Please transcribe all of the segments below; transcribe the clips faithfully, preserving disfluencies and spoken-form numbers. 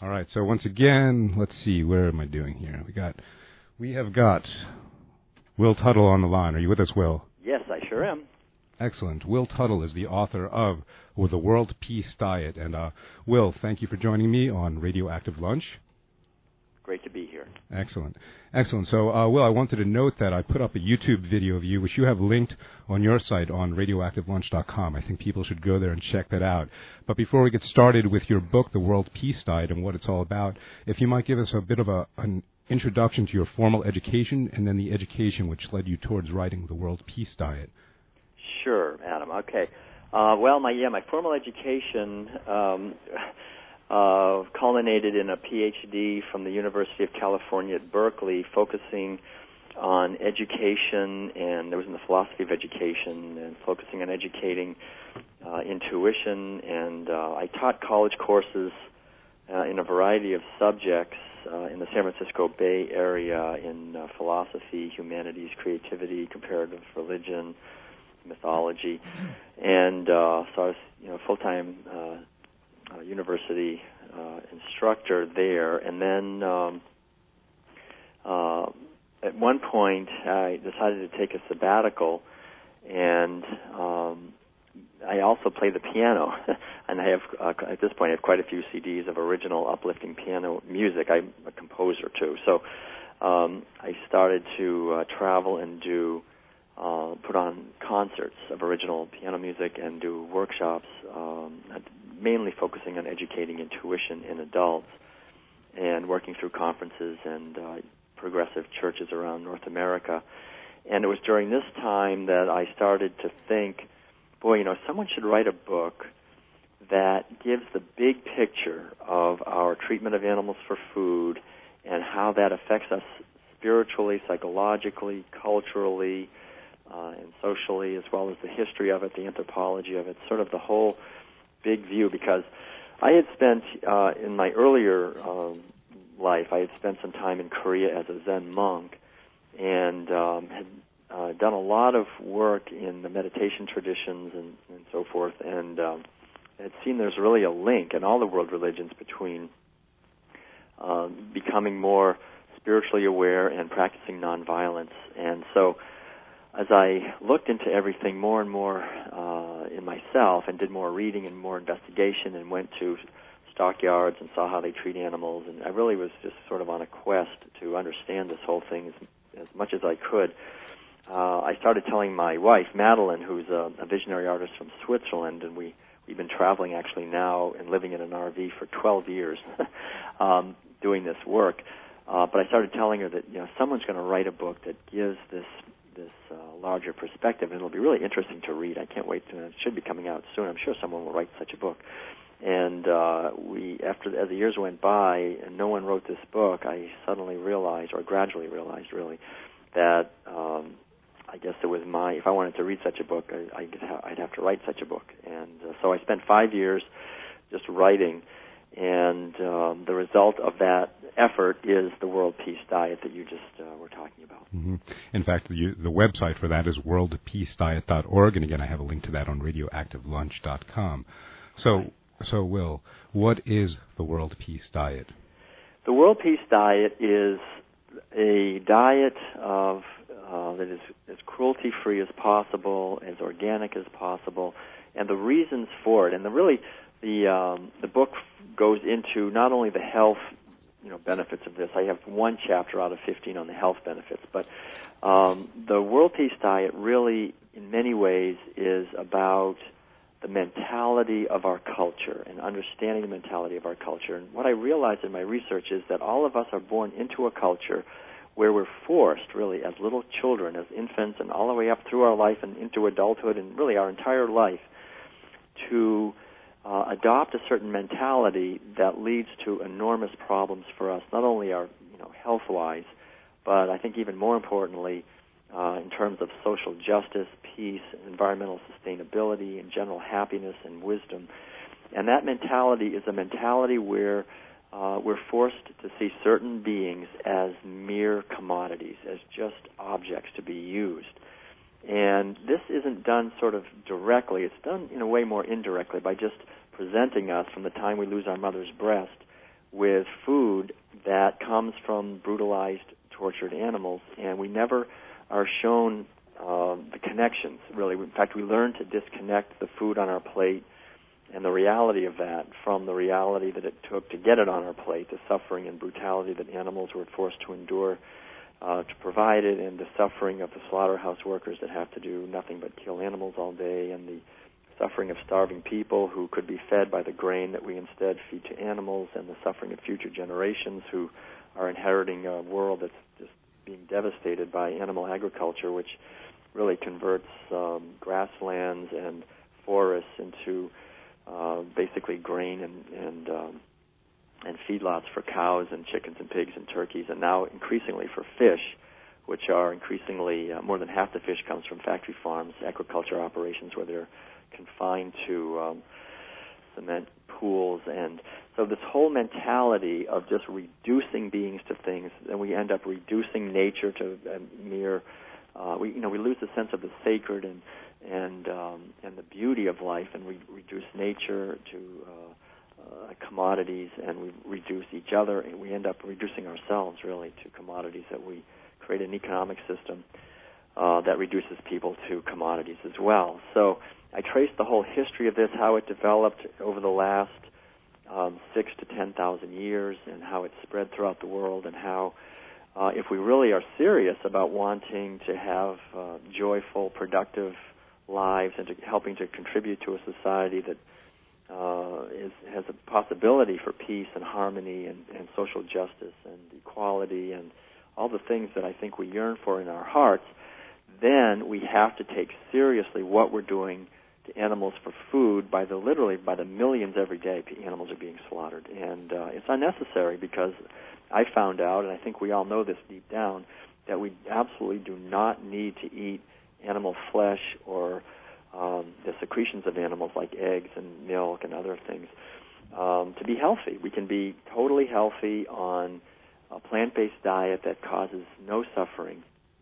All right. So once again, let's see. Where am I doing here? We got, we have got Will Tuttle on the line. Are you with us, Will? Yes, I sure am. Excellent. Will Tuttle is the author of or The World Peace Diet. And uh, Will, thank you for joining me on Radioactive Lunch. Great to be here. Excellent. Excellent. So, uh, Will, I wanted to note that I put up a YouTube video of you, which you have linked on your site on radioactive lunch dot com. I think people should go there and check that out. But before we get started with your book, The World Peace Diet, and what it's all about, if you might give us a bit of a, an introduction to your formal education and then the education which led you towards writing The World Peace Diet. Sure, Adam. Okay. Uh, well, my yeah, my formal education um, uh, culminated in a P H D from the University of California at Berkeley, focusing on education, and it was in the philosophy of education, and focusing on educating uh, intuition. And uh, I taught college courses uh, in a variety of subjects uh, in the San Francisco Bay Area in uh, philosophy, humanities, creativity, comparative religion, mythology, and uh, so I was, you know, full-time uh, uh, university uh, instructor there. And then um, uh, at one point, I decided to take a sabbatical, and um, I also play the piano. And I have, uh, at this point, I have quite a few C Ds of original uplifting piano music. I'm a composer too, so um, I started to uh, travel and do. Uh, put on concerts of original piano music and do workshops, um, mainly focusing on educating intuition in adults and working through conferences and uh, progressive churches around North America. And it was during this time that I started to think, boy, you know, someone should write a book that gives the big picture of our treatment of animals for food and how that affects us spiritually, psychologically, culturally, Uh, and socially, as well as the history of it, the anthropology of it, sort of the whole big view. Because I had spent, uh, in my earlier um, life, I had spent some time in Korea as a Zen monk, and um, had uh, done a lot of work in the meditation traditions and, and so forth, and um, had seen there's really a link in all the world religions between uh, becoming more spiritually aware and practicing nonviolence. And so as I looked into everything more and more uh, in myself and did more reading and more investigation and went to stockyards and saw how they treat animals, and I really was just sort of on a quest to understand this whole thing as, as much as I could, uh, I started telling my wife, Madeline, who's a, a visionary artist from Switzerland, and we, we've been traveling actually now and living in an R V for twelve years um, doing this work. Uh, but I started telling her that, you know, someone's going to write a book that gives this this uh, larger perspective, and it'll be really interesting to read. I can't wait to, it should be coming out soon. I'm sure someone will write such a book. And uh, we, after as the years went by and no one wrote this book, I suddenly realized, or gradually realized really, that um, I guess it was my, if I wanted to read such a book, I, I'd, ha- I'd have to write such a book. And uh, so I spent five years just writing, and um, the result of that effort is the World Peace Diet that you just uh, were talking about. Mm-hmm. In fact, the, the website for that is world peace diet dot org, and again, I have a link to that on radioactive lunch dot com. So, so Will, what is the World Peace Diet? The World Peace Diet is a diet of uh, that is as cruelty-free as possible, as organic as possible, and the reasons for it. And the really, the um, the book goes into not only the health, you know, benefits of this. I have one chapter out of fifteen on the health benefits, but um, the World Peace Diet really, in many ways, is about the mentality of our culture and understanding the mentality of our culture. And what I realized in my research is that all of us are born into a culture where we're forced, really, as little children, as infants, and all the way up through our life and into adulthood and really our entire life, to uh, adopt a certain mentality that leads to enormous problems for us, not only our, you know, health-wise, but I think even more importantly, uh, in terms of social justice, peace, environmental sustainability, and general happiness and wisdom. And that mentality is a mentality where uh, we're forced to see certain beings as mere commodities, as just objects to be used. And this isn't done sort of directly. It's done in a way more indirectly by just presenting us from the time we lose our mother's breast with food that comes from brutalized, tortured animals, and we never are shown uh, the connections, really. In fact, we learn to disconnect the food on our plate and the reality of that from the reality that it took to get it on our plate, the suffering and brutality that animals were forced to endure uh, to provide it, and the suffering of the slaughterhouse workers that have to do nothing but kill animals all day, and the suffering of starving people who could be fed by the grain that we instead feed to animals, and the suffering of future generations who are inheriting a world that's just being devastated by animal agriculture, which really converts um, grasslands and forests into uh, basically grain and and, um, and feedlots for cows and chickens and pigs and turkeys, and now increasingly for fish, which are increasingly, uh, more than half the fish comes from factory farms, aquaculture operations where they're confined to um, cement pools. And so this whole mentality of just reducing beings to things, and we end up reducing nature to a mere, uh, we you know we lose the sense of the sacred and and um, and the beauty of life, and we reduce nature to uh, uh, commodities, and we reduce each other, and we end up reducing ourselves really to commodities, that we create an economic system uh, that reduces people to commodities as well. So I traced the whole history of this, how it developed over the last um, six to ten thousand years, and how it spread throughout the world, and how uh, if we really are serious about wanting to have uh, joyful, productive lives, and to helping to contribute to a society that uh, is, has a possibility for peace and harmony and, and social justice and equality and all the things that I think we yearn for in our hearts, then we have to take seriously what we're doing to animals for food. By the literally by the millions every day, animals are being slaughtered, and uh, it's unnecessary, because I found out, and I think we all know this deep down, that we absolutely do not need to eat animal flesh or um, the secretions of animals like eggs and milk and other things um, to be healthy. We can be totally healthy on a plant-based diet that causes no suffering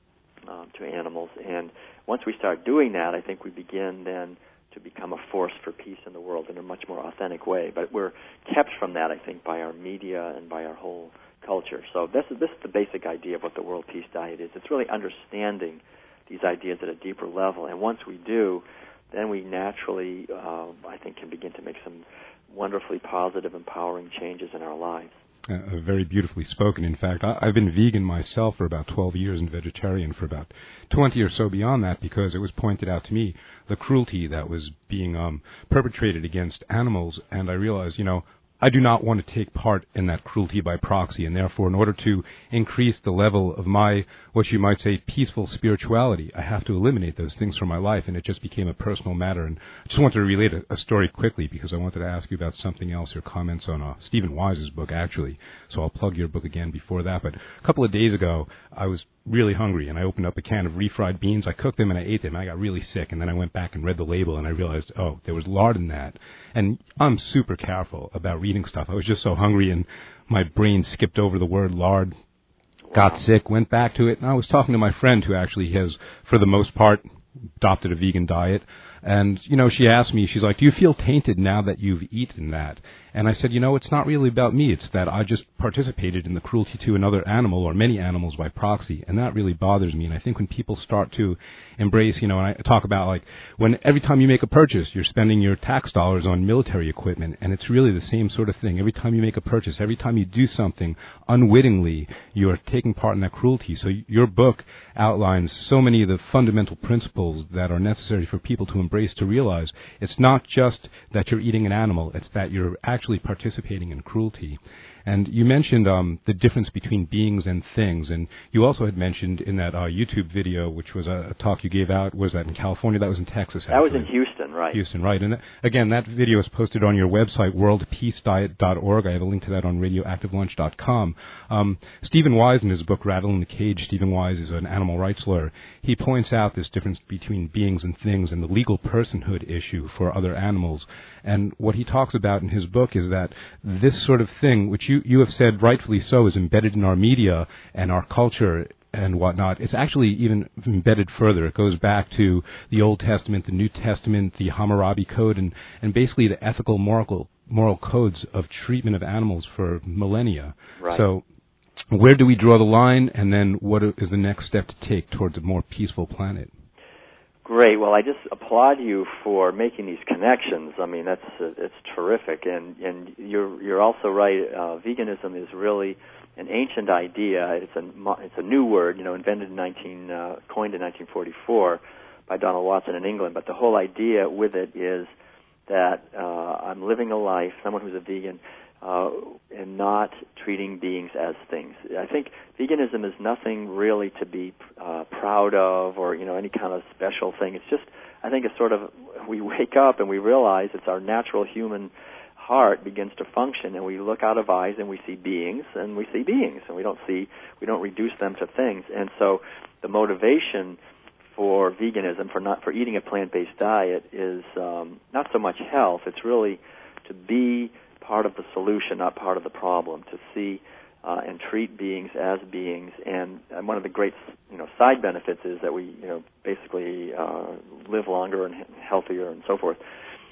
um, to animals. And once we start doing that, I think we begin then to become a force for peace in the world in a much more authentic way. But we're kept from that, I think, by our media and by our whole culture. So this is, this is the basic idea of what the World Peace Diet is. It's really understanding these ideas at a deeper level. And once we do, then we naturally, uh, I think, can begin to make some wonderfully positive, empowering changes in our lives. Uh, very beautifully spoken. In fact, I, I've been vegan myself for about twelve years and vegetarian for about twenty or so beyond that, because it was pointed out to me the cruelty that was being um, perpetrated against animals, and I realized, you know, I do not want to take part in that cruelty by proxy, and therefore, in order to increase the level of my, what you might say, peaceful spirituality, I have to eliminate those things from my life, and it just became a personal matter. And I just wanted to relate a, a story quickly, because I wanted to ask you about something else, your comments on uh, Stephen Wise's book, actually. So I'll plug your book again before that. But a couple of days ago, I was really hungry, and I opened up a can of refried beans. I cooked them, and I ate them, and I got really sick. And then I went back and read the label, and I realized, oh, there was lard in that. And I'm super careful about reading stuff. I was just so hungry, and my brain skipped over the word lard, got sick, went back to it, and I was talking to my friend who actually has, for the most part, adopted a vegan diet. And, you know, she asked me, she's like, do you feel tainted now that you've eaten that? And I said, you know, it's not really about me. It's that I just participated in the cruelty to another animal or many animals by proxy, and that really bothers me. And I think when people start to embrace, you know, and I talk about, like, when every time you make a purchase, you're spending your tax dollars on military equipment, and it's really the same sort of thing. Every time you make a purchase, every time you do something unwittingly, you're taking part in that cruelty. So your book outlines so many of the fundamental principles that are necessary for people to embrace, to realize it's not just that you're eating an animal, it's that you're actually participating in cruelty. And you mentioned um, the difference between beings and things, and you also had mentioned in that uh, YouTube video, which was a, a talk you gave out, was that in California? That was in Texas, actually. That was in Houston, right. Houston, right. And th- again, that video is posted on your website, world peace diet dot org. I have a link to that on radioactive lunch dot com. Um, Stephen Wise, in his book, Rattle in the Cage, Stephen Wise is an animal rights lawyer. He points out this difference between beings and things and the legal personhood issue for other animals. And what he talks about in his book is that this sort of thing, which you, you have said rightfully so, is embedded in our media and our culture and whatnot, it's actually even embedded further. It goes back to the Old Testament, the New Testament, the Hammurabi Code, and, and basically the ethical, moral, moral codes of treatment of animals for millennia. Right. So where do we draw the line, and then what is the next step to take towards a more peaceful planet? Great. Well, I just applaud you for making these connections. I mean, that's uh, it's terrific, and and you're you're also right. Uh, veganism is really an ancient idea. It's a it's a new word, you know, invented in nineteen uh, coined in nineteen forty-four by Donald Watson in England. But the whole idea with it is that uh, I'm living a life, someone who's a vegan, uh, and not treating beings as things. I think veganism is nothing really to be uh, proud of, or you know, any kind of special thing. It's just, I think it's sort of, we wake up and we realize it's our natural human heart begins to function, and we look out of eyes and we see beings, and we see beings, and we don't see, we don't reduce them to things. And so the motivation for veganism, for not for eating a plant-based diet, is um, not so much health. It's really to be part of the solution, not part of the problem. To see uh, and treat beings as beings, and, and one of the great, you know, side benefits is that we, you know, basically uh, live longer and healthier and so forth.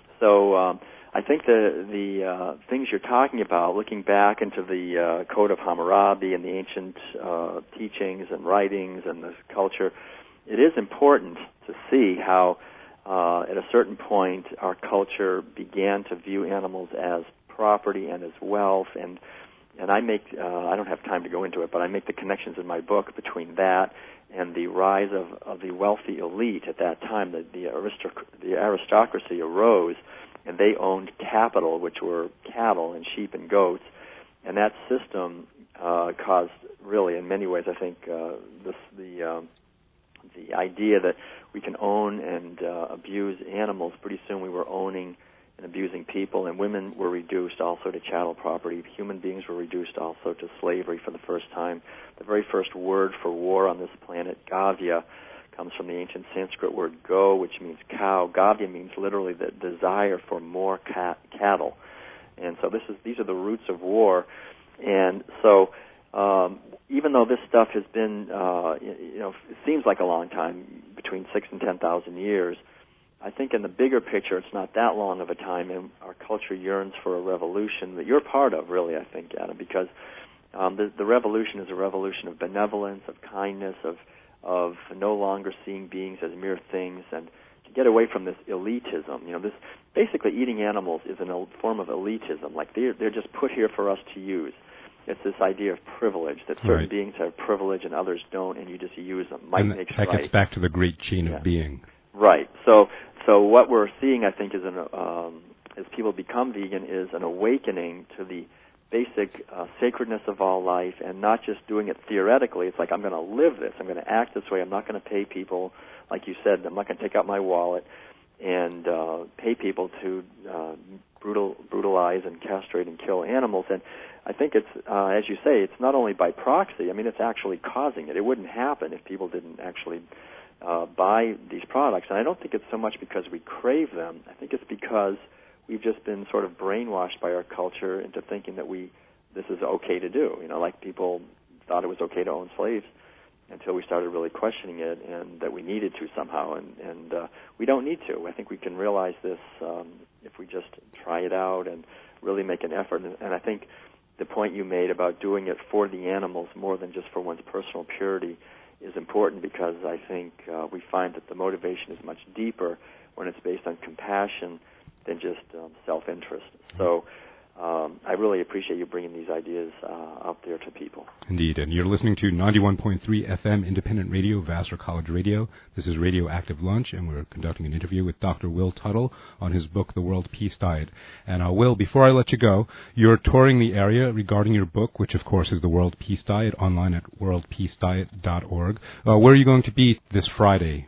So um, I think the the uh, things you're talking about, looking back into the uh, Code of Hammurabi and the ancient uh, teachings and writings and the culture, it is important to see how uh, at a certain point our culture began to view animals as property and as wealth, and and I make uh, I don't have time to go into it, but I make the connections in my book between that and the rise of, of the wealthy elite at that time. The the, aristoc- the aristocracy arose, and they owned capital, which were cattle and sheep and goats, and that system uh, caused, really, in many ways, I think uh, this the um, the idea that we can own and uh, abuse animals. Pretty soon we were owning and abusing people, and women were reduced also to chattel property. Human beings were reduced also to slavery for the first time. The very first word for war on this planet, Gavya, comes from the ancient Sanskrit word go, which means cow. Gavya means literally the desire for more cat- cattle. And so this is these are the roots of war. And so um, even though this stuff has been, uh, you know, it seems like a long time, between six and ten thousand years, I think in the bigger picture, it's not that long of a time, and our culture yearns for a revolution that you're part of, really, I think, Adam, because um, the, the revolution is a revolution of benevolence, of kindness, of of no longer seeing beings as mere things, and to get away from this elitism. You know, this basically eating animals is a form of elitism, like they're, they're just put here for us to use. It's this idea of privilege, that certain right. beings have privilege and others don't, and you just use them. Might and makes that right. gets back to the great chain yeah. of being. Right. So, so what we're seeing, I think, is an, um, as people become vegan, is an awakening to the basic uh, sacredness of all life, and not just doing it theoretically. It's like, I'm going to live this. I'm going to act this way. I'm not going to pay people, like you said. I'm not going to take out my wallet and uh, pay people to uh, brutal, brutalize and castrate and kill animals. And I think it's, uh, as you say, it's not only by proxy. I mean, it's actually causing it. It wouldn't happen if people didn't actually uh, buy these products. And I don't think it's so much because we crave them. I think it's because we've just been sort of brainwashed by our culture into thinking that we this is okay to do. You know, like people thought it was okay to own slaves until we started really questioning it, and that we needed to somehow. And, and uh, we don't need to. I think we can realize this um, if we just try it out and really make an effort. And, and I think the point you made about doing it for the animals more than just for one's personal purity is important, because I think uh, we find that the motivation is much deeper when it's based on compassion than just um, self-interest. So um, I really appreciate you bringing these ideas uh, out there to people. Indeed, and you're listening to ninety-one point three F M Independent Radio, Vassar College Radio. This is Radioactive Lunch, and we're conducting an interview with Doctor Will Tuttle on his book, The World Peace Diet. And uh, Will, before I let you go, you're touring the area regarding your book, which of course is The World Peace Diet, online at world peace diet dot org. Uh, where are you going to be this Friday?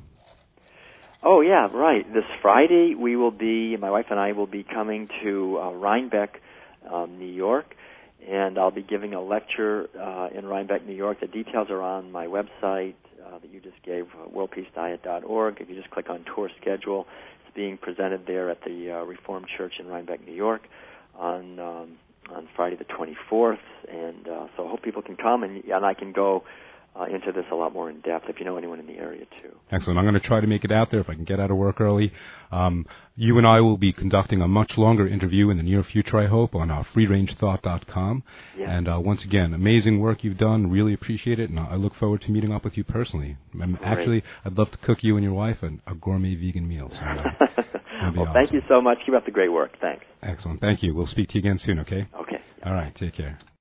Oh, yeah, right. This Friday we will be, my wife and I will be coming to uh, Rhinebeck, um, New York, and I'll be giving a lecture uh, in Rhinebeck, New York. The details are on my website uh, that you just gave, uh, world peace diet dot org. If you just click on tour schedule, it's being presented there at the uh, Reformed Church in Rhinebeck, New York on um, on Friday the twenty-fourth, and uh, so I hope people can come, and, and I can go uh, into this a lot more in depth if you know anyone in the area too. Excellent. I'm going to try to make it out there if I can get out of work early. Um, you and I will be conducting a much longer interview in the near future, I hope, on uh, free range thought dot com. Yeah. And uh, once again, amazing work you've done. Really appreciate it, and I look forward to meeting up with you personally. I'm actually, I'd love to cook you and your wife a, a gourmet vegan meal. So, uh, well, awesome. Thank you so much. Keep up the great work. Thanks. Excellent. Thank you. We'll speak to you again soon, okay? Okay. All right. Take care.